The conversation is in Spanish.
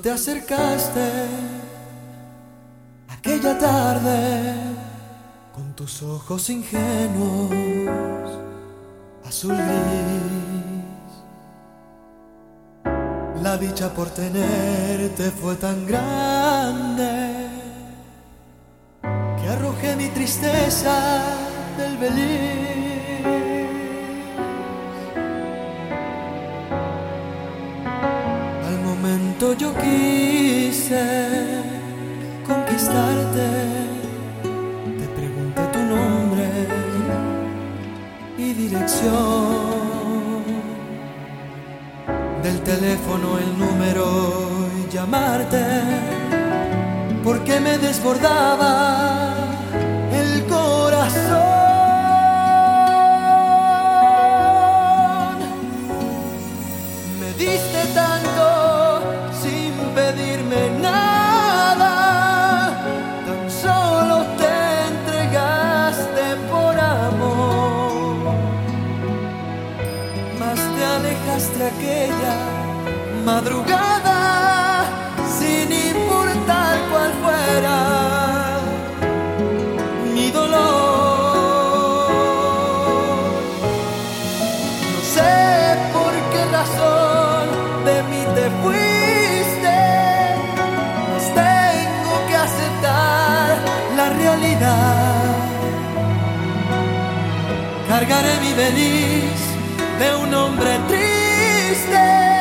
te acercaste aquella tarde con tus ojos ingenuos, azul gris. La dicha por tenerte fue tan grande que arrojé mi tristeza del Beliz. Al momento yo quise conquistarte, te pregunté tu nombre y dirección, del teléfono el número y llamarte, porque me desbordaba el corazón. Me diste tanto sin pedirme nada, tan solo te entregaste por amor, mas te alejaste aquella madrugada sin importar cuál fuera mi dolor. No sé por qué razón de mí te fuiste, mas tengo que aceptar la realidad. Cargaré mi Beliz de un hombre triste